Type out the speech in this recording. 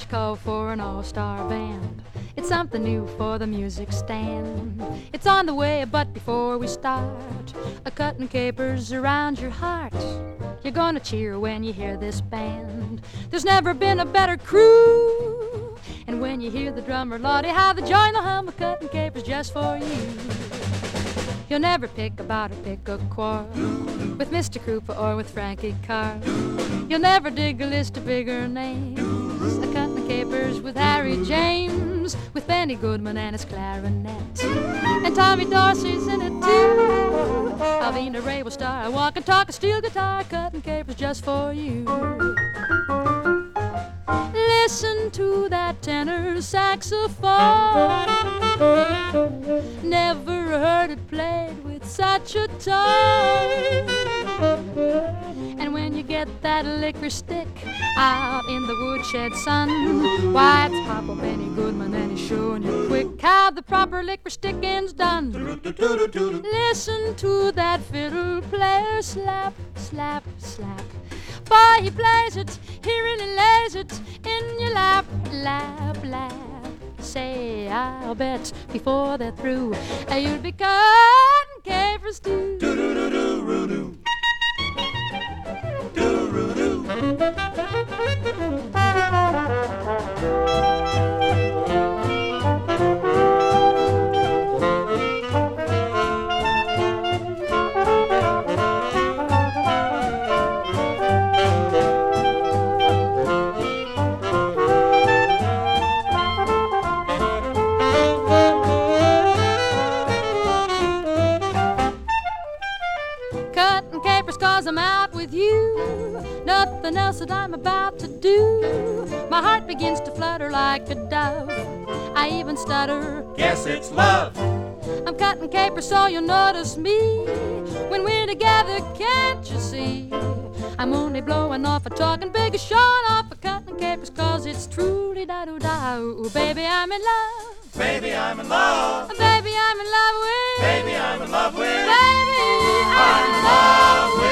you call for an all-star band. It's something new for the music stand. It's on the way, but before we start, a cutting capers around your heart. You're gonna cheer when you hear this band. There's never been a better crew. And when you hear the drummer, Lordy, how they join the hum of cutting capers just for you. You'll never pick a bout or pick a quarrel with Mr. Krupa or with Frankie Carl. You'll never dig a list of bigger names. A cutting capers with Harry James, with Benny Goodman and his clarinet, and Tommy Dorsey's in it too. Alvina Ray will star, walk and talk a steel guitar, cutting capers just for you. Listen to that tenor saxophone. Never heard it played with such a tone. And when you get that liquor stick out in the woodshed sun, why, it's Papa Benny Goodman and he's showing you quick how the proper liquor sticking's done. Listen to that fiddle player slap, slap, slap. For he plays it, he really lays it in your lap, lap, lap. Say, I'll bet before they're through, you'll be cutting capers too. Do-do-do-do-do-do. Do-do-do. I'm out with you, nothing else that I'm about to do. My heart begins to flutter like a dove. I even stutter, guess it's love. I'm cutting capers so you'll notice me when we're together, can't you see? I'm only blowing off a talking big, showing off a cutting capers, cause it's truly da-do-da. Ooh, baby, I'm in love. Baby, I'm in love. Baby, I'm in love with. Baby, I'm in love with. Baby, I'm in love with.